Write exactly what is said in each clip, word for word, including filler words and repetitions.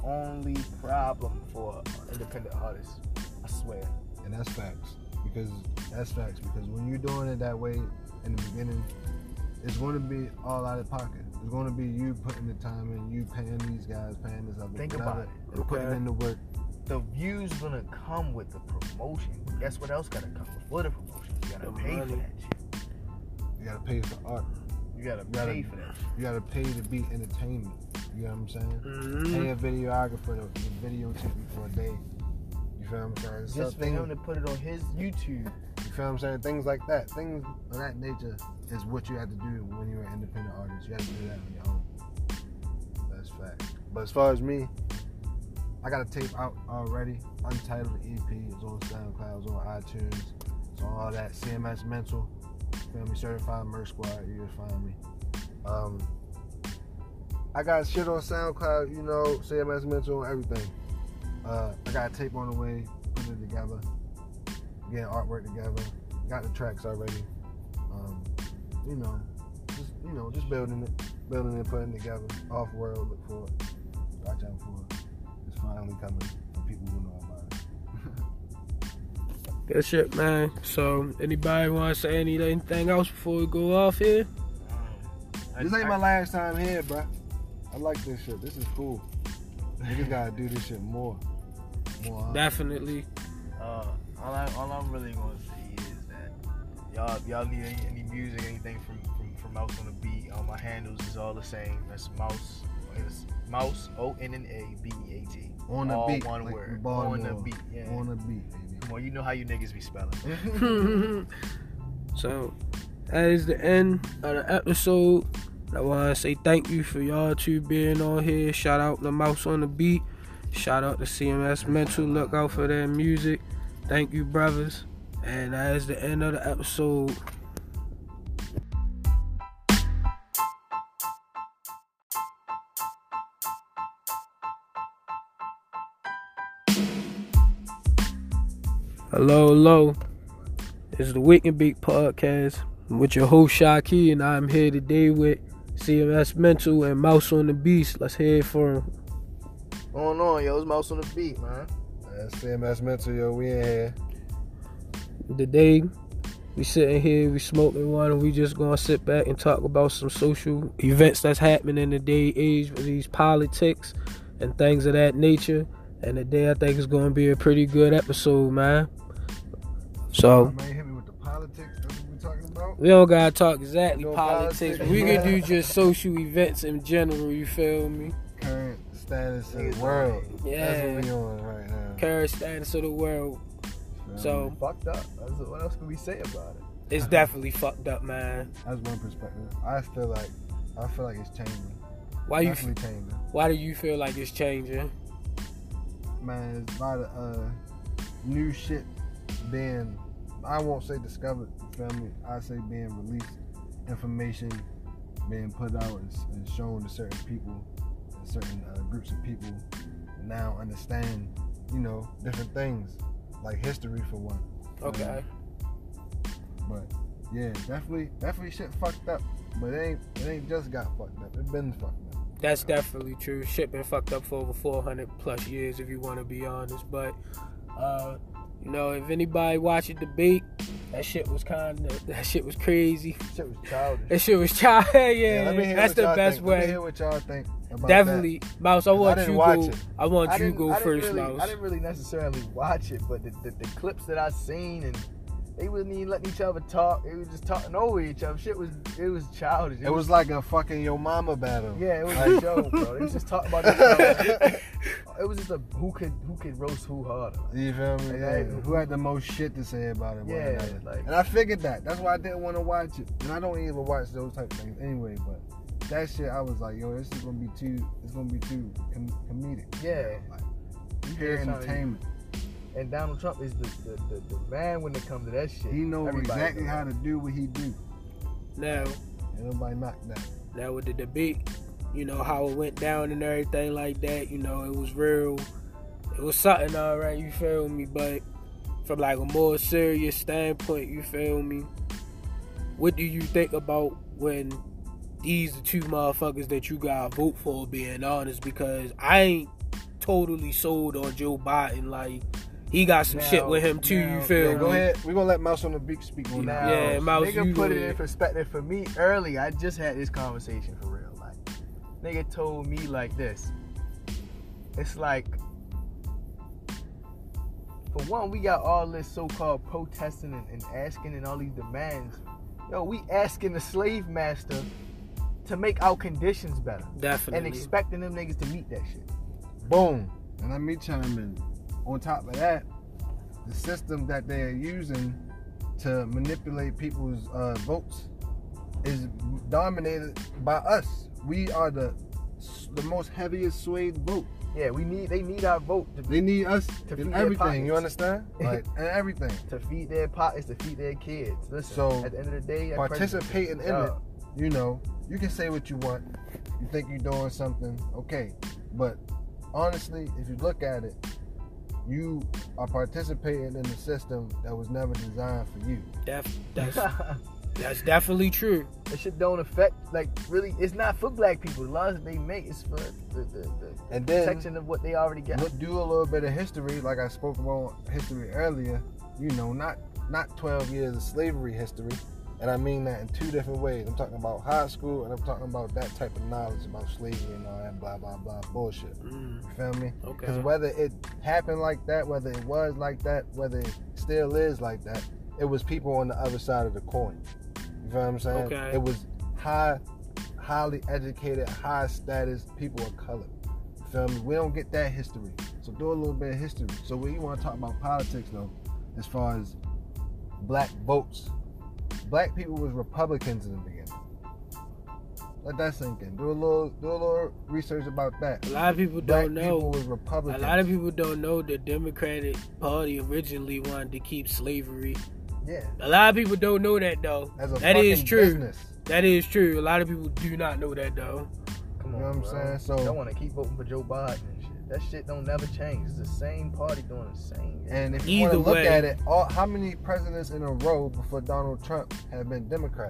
only problem for independent artists. I swear. And that's facts. Because that's facts. Because when you're doing it that way in the beginning, it's going to be all out of pocket. It's going to be you putting the time in, you paying these guys, paying this other. Think whatever, about it. and okay. putting in the work. The views gonna come with the promotion. Guess what else gotta come before the promotion? You gotta the pay money. for that shit. You gotta pay for art. You gotta, you gotta pay for that shit. You gotta pay to be entertainment. You know what I'm saying? Mm-hmm. Pay a videographer to, to videotape you for a day. You feel what I'm saying? Just so for things, him to put it on his YouTube. You feel what I'm saying? Things like that. Things of that nature is what you have to do when you're an independent artist. You have to do that on your own. That's fact. But as far as me, I got a tape out already. Untitled E P. It's on SoundCloud. It's on iTunes. It's on all that. C M S Mental. Feel me? Certified Merch Squad. You can find me. Um, I got shit on SoundCloud. You know, C M S Mental, everything. Uh, I got a tape on the way. Putting it together. Getting artwork together. Got the tracks already. Um, you know, just you know, just building it, building it, putting it together. Off world. Look for it. Watch out for it. It's finally coming for people who know about it. Good shit, man. So, anybody want to say anything else before we go off here? This ain't my last time here, bro. I like this shit. This is cool. Niggas gotta do this shit more. More. Definitely. Uh, all, I, all I'm really gonna say is that y'all, y'all need any, any music, anything from, from, from Mouse on the Beat. All my handles is all the same. That's Mouse. It's Mouse O N N A B E A T. On the all beat. one like word. The on the beat. Yeah. On the beat, baby. Come on, you know how you niggas be spelling. So, that is the end of the episode. I want to say thank you for y'all two being on here. Shout out to Mouse on the Beat. Shout out to C M S Mental. Look out for their music. Thank you, brothers. And that is the end of the episode. Hello, hello. It's the Wake and Bake Podcast with your host Shaki, and I'm here today with C M S Mental and Mouse on the Beast. Let's hear it for him. Going on, yo, it's Mouse on the Beat, man. That's C M S Mental, yo. We in here. Today, we sitting here, we smoking one, and we just gonna sit back and talk about some social events that's happening in the day age with these politics and things of that nature. And today, I think it's gonna be a pretty good episode, man. So, man, hit me with the politics. That's what we talking about. We don't gotta talk exactly no politics. politics. We can do just social events in general. You feel me? Current status of the world. Yeah. That's what we on right now. Current status of the world. Yeah. So fucked up. What else can we say about it? It's definitely fucked up, man. That's one perspective. I feel like I feel like it's changing. Why you? Definitely changing. Why do you feel like it's changing? Man, it's by the uh, new shit being, I won't say discovered, you feel me? I say being released, information being put out and, and shown to certain people, certain uh, groups of people now understand, you know, different things, like history for one. Okay. Um, but yeah, definitely, definitely shit fucked up. But it ain't, it ain't just got fucked up. It been fucked up. That's definitely true. Shit been fucked up for over four hundred plus years, if you want to be honest. But, uh, you know, if anybody watched the debate, that shit was kind of, that shit was crazy. Shit was childish. That shit was childish. yeah, yeah let me hear that's what the y'all best think. way. Let me hear what y'all think about Definitely, that. Mouse. I want I you watch go. it. I want I you go I first, really, Mouse. I didn't really necessarily watch it, but the, the, the clips that I seen, and they wasn't even letting each other talk. They was just talking over each other. Shit was, it was childish. It, It was like a fucking Yo Mama battle. Yeah, it was a show, bro. They was just talking about it. It was just a who could who could roast who harder. You feel me? Yeah. Yeah. Who had the most shit to say about it? Yeah, one like- and I figured that. That's why I didn't want to watch it. And I don't even watch those type of things anyway. But that shit, I was like, yo, this is gonna be too. It's gonna be too com- comedic. Yeah. Like pure Yeah, entertainment. And Donald Trump is the the, the, the man when it comes to that shit. He knows Everybody exactly knows. how to do what he do. Now, Ain't nobody knock that. now with the debate, you know how it went down and everything like that. You know, it was real. It was something, all right. You feel me? But from like a more serious standpoint, you feel me? What do you think about when these are two motherfuckers that you gotta vote for? Being honest, because I ain't totally sold on Joe Biden. Like, he got some Now, shit with him too. now, you feel Yeah, me? go ahead. We're gonna let Mouse on the Beat speak on Now, that. Yeah, Mouse, nigga you put go it in ahead. perspective for me early. I just had this conversation for real. Like, nigga told me like this. It's like, for one, we got all this so-called protesting and, and asking and all these demands. Yo, we asking the slave master to make our conditions better. Definitely. And expecting them niggas to meet that shit. Boom. And let me chime in. On top of that, the system that they are using to manipulate people's uh, votes is dominated by us. We are the the most heaviest swayed vote. Yeah, we need. They need our vote to, They need us To feed in their everything. You pockets. understand? Like in everything. to feed their pockets, to feed their kids. Listen, So, at the end of the day, that participating president- in it, Dog. you know, you can say what you want. You think you're doing something, okay. But honestly, if you look at it, you are participating in a system that was never designed for you. Def- that's that's definitely true. That shit don't affect, like, really, it's not for black people. The laws that they make is for the, the, the And then protection of what they already got. look, do a little bit of history, like I spoke about history earlier. You know, not not twelve years of slavery history, and I mean that in two different ways. I'm talking about high school, and I'm talking about that type of knowledge about slavery and all that blah blah blah bullshit. Mm, You feel me? okay. Because whether it happened like that, whether it was like that, whether it still is like that, it was people on the other side of the coin. You feel what I'm saying? Okay. It was high, highly educated, high status people of color. You feel me? We don't get that history. So do a little bit of history. So when you want to talk about politics though, as far as black votes, black people was Republicans in the beginning. Let that sink in. Do a little, do a little research about that. A lot of people Black don't people know. was A Republicans. lot of people don't know the Democratic Party originally wanted to keep slavery. Yeah. A lot of people don't know that though. As a That is fucking true. business. That is true. A lot of people do not know that though. Come You on, know what I'm bro. saying? So- They want to keep voting for Joe Biden and shit. That shit don't never change. It's the same party doing the same. And if you want Either to look way. at it, all, how many presidents in a row before Donald Trump have been Democrat?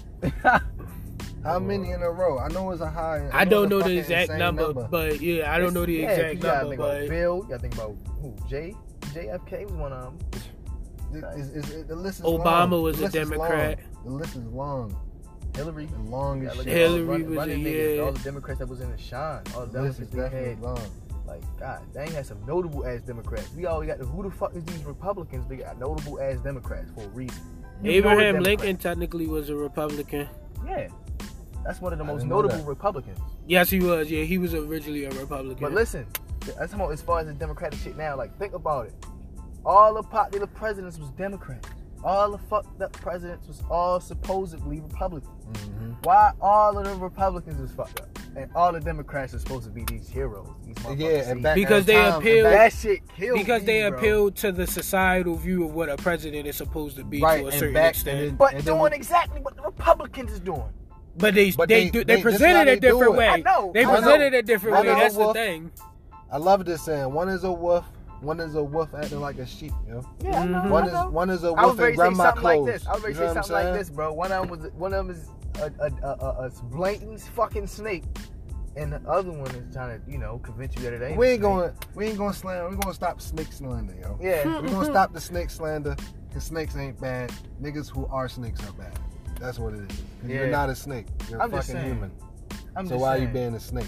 How many in a row? I know it's a high. I don't know it's a the fucking exact insane number, but yeah, I don't know the Yeah, exact you gotta number, think about but Bill. You gotta think about who? J. J F K was one of them. It's- it's- it's- the list is Obama long. was The a list is Democrat. long. The list is long. Hillary. And long You as gotta shit. look at all the Hillary run- was running a- niggas, yeah. all the Democrats that was in the shine, all the The list Democrats is they definitely had. long. Like, God, they ain't had some notable ass Democrats. We always got the who the fuck is these Republicans? They got notable ass Democrats for a reason. You know Abraham the Democrats. Lincoln technically was a Republican. Yeah, that's one of the I most didn't know notable that. Republicans. Yes, he was. Yeah, he was originally a Republican. But listen, that's how as far as the Democratic shit now. Like, think about it. All the popular presidents was Democrats. All the fucked up presidents was all supposedly Republicans. Mm-hmm. Why all of the Republicans was fucked up, and all the Democrats are supposed to be these heroes? These motherfuckers Yeah, and saved. back Because at they the time, appeal- and back- that shit killed because me, they bro. appeal to the societal view of what a president is supposed to be Right, to a and certain back- extent. and then- But and then doing when- exactly what the Republicans is doing. but they But they they- do, they- they this is presented how a they do different it. way. I know, They I presented know. a different One way. is a That's the wolf. thing. I love this saying. One is a wolf. One is a wolf acting like a sheep. You know? Yeah, I know. Mhm. One I is know. one is a I was wolf ready in to say grandma something clothes. like this. I was ready You to know say what I'm something like saying? this, bro. One of them was one of them is a, a, a, a, a blatant fucking snake, and the other one is trying to, you know, convince you that it ain't. We a ain't snake. going. We ain't going to slam. We gonna stop snake slander, yo. Yeah. We gonna stop the snake slander. Cause snakes ain't bad. Niggas who are snakes are bad. That's what it is. 'Cause Yeah. You're not a snake. You're I'm a just fucking saying. human. I'm So just why saying. you being a snake?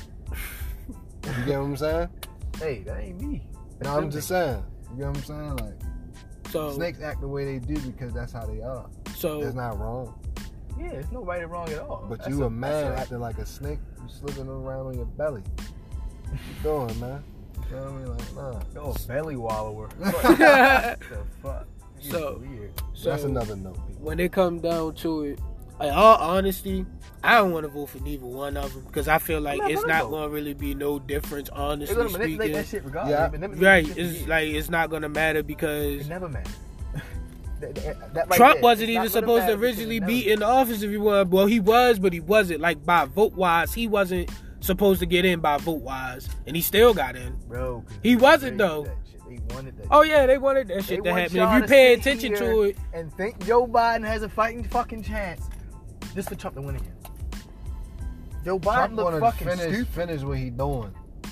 You get what I'm saying? Hey, that ain't me. That's No, I'm them just niggas. saying. You get what I'm saying? Like So snakes act the way they do because that's how they are. so That's not wrong. Yeah, it's no right or wrong at all. But That's you a, man that's acting like a snake. You slipping around on your belly. What you doing, man? You feel me? Like, nah. Yo, a belly wallower. so What the fuck? You So- weird. That's another note, people. when it comes down to it, in all honesty, I don't want to vote for neither one of them because I feel like I'm not it's gonna not vote. going to really be no difference, They're honestly gonna manipulate speaking. that shit regardless. Yeah. They manipulate Right? that shit for It's years. like it's not going to matter because It never matters. That- that- that right Trump there, wasn't it's even not gonna supposed to matter because originally it never- be in the office if he was. Well, he was, but he wasn't. Like by vote wise, he wasn't supposed to get in by vote wise, and he still got in. Bro, 'cause He they wasn't, wanted though. that shit. They wanted that Oh shit. yeah, they wanted that They shit to want happen. y'all If you to pay sit attention here to it, and think Joe Biden has a fighting fucking chance, just for Trump to win again. Joe Biden Trump look wanna fucking finish, stupid. finish what he doing.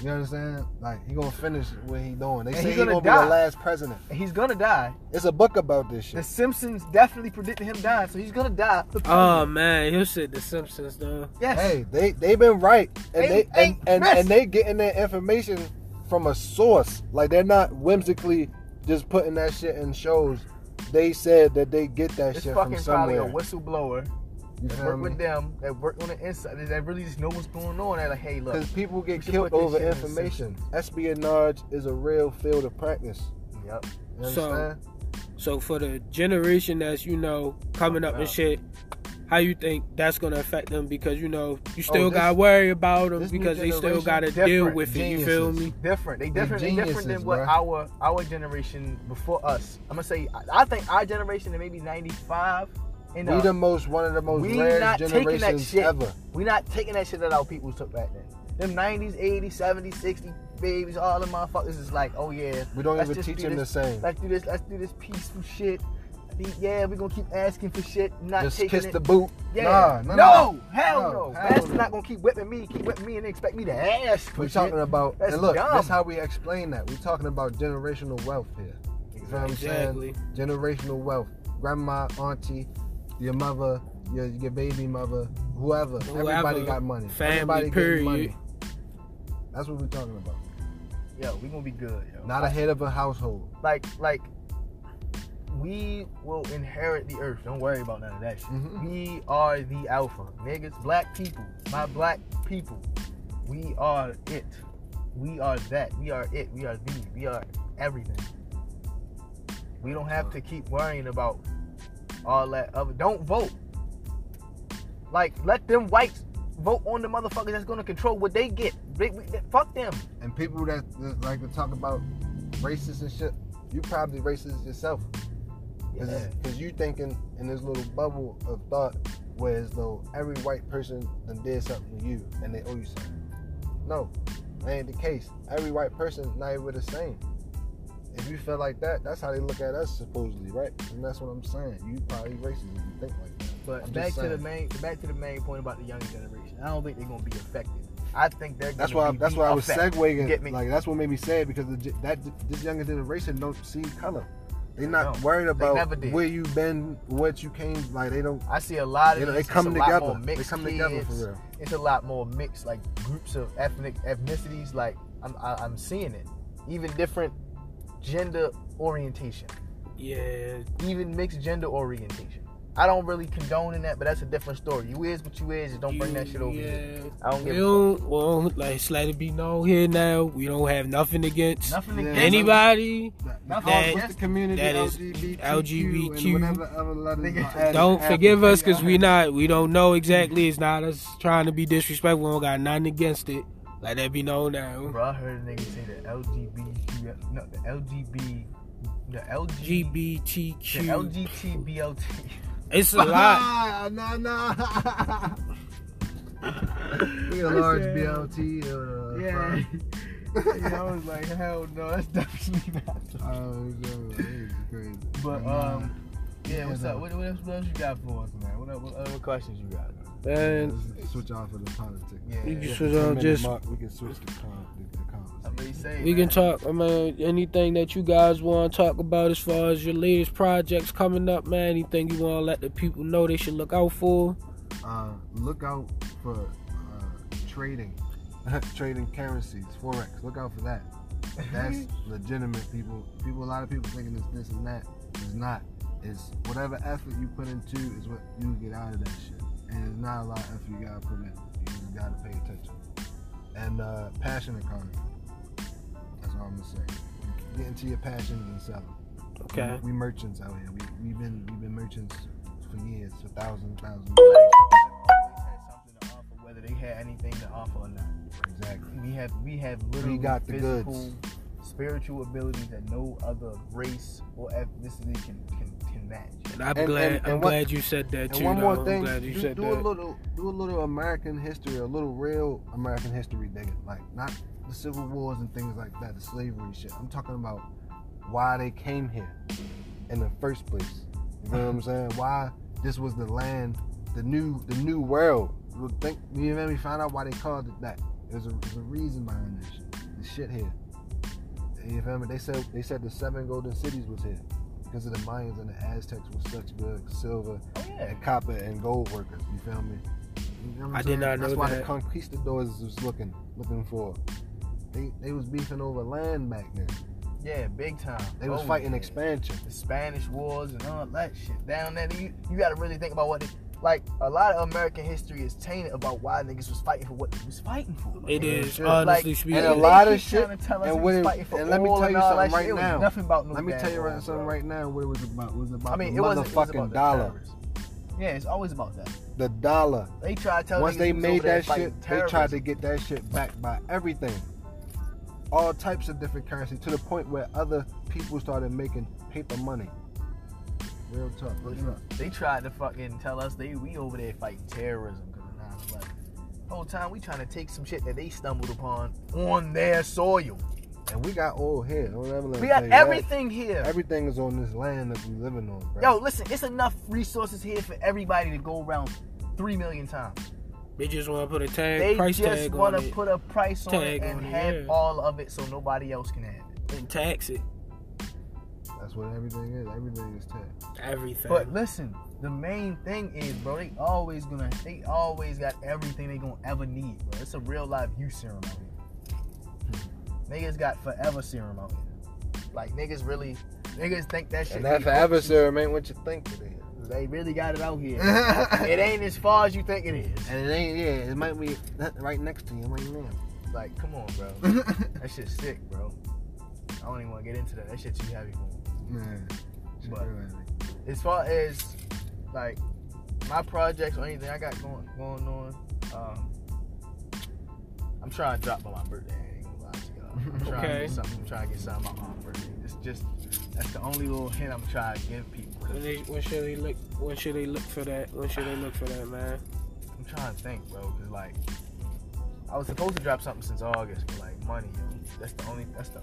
You understand? Like he gonna finish what he doing. They And say he's he gonna gonna die. be the last president. And he's gonna die. It's a book about this The shit. Simpsons definitely predicted him dying, so he's gonna die. Oh man, you said The Simpsons though. Yes. Hey, they they been right, and Hey, they hey, and, and, Chris. and they getting their information from a source. Like they're not whimsically just putting that shit in shows. They said that they get that It's shit from fucking probably somewhere. a whistleblower You that feel work me? with them, that work on the inside, that really just know what's going on. They're like, hey, look. Because people we get should killed put this over shit in the information. Simpsons. Espionage is a real field of practice. Yep. You So- understand? So for the generation that's, you know, coming up and shit, how you think that's gonna affect them? Because you know you still Oh, this- gotta worry about them this new because they still generation gotta deal different. with it. You feel Geniuses. me? Different. They They different. They different than geniuses, what bruh. our our generation before us. I'm gonna say I, I think our generation and maybe ninety-five. And We the most one of the most we rare not taking that generations shit. ever. We not taking that shit that our people took back then. Them nineties, eighties, seventies, sixties babies, all them motherfuckers is like, oh yeah. We don't let's even just teach do them the this. same. Let's do this. Let's do this peaceful shit. Yeah, we gonna keep asking for shit, not Just taking kiss it. the boot. Yeah. Nah, no, no, hell no. no. No, Master hell no. not gonna keep whipping me, keep whipping me, and expect me to ask for We're shit. talking about, That's and look, dumb. that's how we explain that. We're talking about generational wealth here. You know what I'm Exactly. saying? Generational wealth. Grandma, auntie, your mother, your, your baby mother, whoever. Whoever. Everybody got money. Family, Everybody getting period. money. That's what we're talking about. Yo, we gonna be good, yo. Not a head of a household. like like we will inherit the earth. Don't worry about none of that shit. Mhm. We are the alpha. Niggas, black people, my black people. We are it. We are that. We are it. We are the. We are everything. We don't have to keep worrying about all that other. Don't vote. Like, let them whites vote on the motherfuckers that's gonna control what they get. They, we, they- fuck them. And people that, that like to talk about racist and shit, you probably racist yourself. Yeah. Because you thinking in this little bubble of thought where as though every white person done did something to you and they owe you something. No, that ain't the case. Every white person not even the same. If you feel like that, that's how they look at us supposedly, right? And that's what I'm saying. You probably racist if you think like that. But I'm back just to the saying. main, back to the main point about the younger generation. I don't think they're gonna be affected. I think they're. That's gonna why. Be That's the why I was effect. segueing. Get me? Like that's what made me say it because the, ge- that this younger generation don't see color. They not No, worried about never did. where you been, what you came. Like they don't. I see a lot of You know, they these, come it's a lot together. more They mixed come kids. together for real. It's a lot more mixed, like groups of ethnic ethnicities. Like I'm, I, I'm seeing it. Even different gender orientation. Yeah. Even mixed gender orientation. I don't really condone in that, but that's a different story. You is what you is. Just don't bring that shit over yeah. here. I don't We give a don't, well, like, just let it be known here now. We don't have nothing against fuck. Nothing Yeah. against anybody. Because That- what's the community that is L G B T Q L G B T. and whatever other letters Nigga, are added Don't after. forgive us because we not, we don't know exactly. It's not us trying to be disrespectful. We don't got nothing against it. Let that be known now. Bro, I heard a nigga say the L G B T, no, the L G B, the L G, G B T the Q. L G B B L T. It's a lot. Ah, nah, nah. We a large B L T. Uh, Yeah. yeah, I was like, hell no, that's definitely not. Oh, no, it's crazy. But Nah. um, yeah, Yeah, what's no. up? What, what else? What else you got for us, man? What, what other questions you got? Man, Let's switch off of the politics. Yeah, You can yeah. switch ten on minute just- mark, we can switch the, con- the, the conversation. I'm really saying, we man. can talk. I mean, anything that you guys want to talk about as far as your latest projects coming up, man. Anything you want to let the people know they should look out for? Uh, look out for uh, trading, trading currencies, forex. Look out for that. That's legitimate. People, people. A lot of people thinking it's this and that. It's not. It's whatever effort you put into is what you get out of that shit. And it's not a lot of effort you gotta put in. You just gotta pay attention. And uh, passion economy. That's all I'm gonna say. Get into your passions and sell them. Okay. We, we merchants out here. We, we've been we've been merchants for years, for thousands, thousands. Black people have always had something to offer, whether they had anything to offer or not. Exactly. We have we have literally got the physical, goods. spiritual abilities that no other race or ethnicity can can, can match. And I'm And- glad. and- I'm and what- glad you said that And too. one though. more I'm thing, glad you do, said do that. a little, do a little American history, a little real American history digging, like not the Civil Wars and things like that, the slavery shit. I'm talking about why they came here in the first place. You know what I'm saying? Why this was the land, the new, the new world. You think you made me find out why they called it that. There's a, there's a reason behind that shit. the shit here. You feel me? They said they said the seven golden cities was here because of the Mayans and the Aztecs was such good silver Oh yeah. and copper and gold workers. You feel me? You know what I'm I did saying? not know That's why that. the conquistadors was looking looking for. They they was beefing over land back then. Yeah, big time. They was Oh, fighting yeah. expansion. The Spanish Wars and all that shit down there. You, you got to really think about what they, like a lot of American history is tainted about why niggas was fighting for what they was fighting for. It Yeah, is, shit. honestly Like, speaking. And a They lot keep of shit. trying to tell us And, we what was it- fighting for and let me oil tell you and all something that right shit. It was now. nothing about no Let me damn tell you oil, right, something bro. right now. What it was about? It was about I mean, the it wasn't, it was motherfucking about the dollar. terrorists. Yeah, it's always about that. The dollar. They tried to tell Once niggas they we was made over there that fighting shit, they tried to terrorism. get that shit backed by everything. All types of different currency to the point where other people started making paper money. Real talk. Real talk. They tried to fucking tell us they we over there fighting terrorism because of nine eleven. The whole time we trying to take some shit that they stumbled upon on their soil. And we got oil here. Don't ever let We me got tell you that. everything here. Everything is on this land that we living on, bro. Yo, listen, it's enough resources here for everybody to go around three million times. They just want to put a tag, They price just tag want on to it put a price on Tag it and on it, have yeah. all of it so nobody else can have it. and tax it. That's what everything is. Everything is taxed. Everything. But listen, the main thing is, bro, they always gonna, they always got everything they gonna ever need, bro. It's a real live use serum out here. Niggas got forever serum out here. Like niggas really, niggas think that shit. And that be forever hoax. serum ain't what you think it is. They really got it out here. It ain't as far as you think it is. And it ain't, yeah, it might be right next to you right now. Like, come on, bro. That shit's sick, bro. I don't even want to get into that. That shit too heavy for me. Man. But as far as like my projects or anything I got going going on, um, I'm trying to drop by my birthday. I ain't gonna lie to y'all. I'm trying to Okay. get something. I'm trying to get something out my birthday. It's just that's the only little hint I'm trying to give people. 'cause when, they, when should they look? When should they look for that? When should they look for that, man? I'm trying to think, bro, because like I was supposed to drop something since August, but like money, yo, that's the only that's the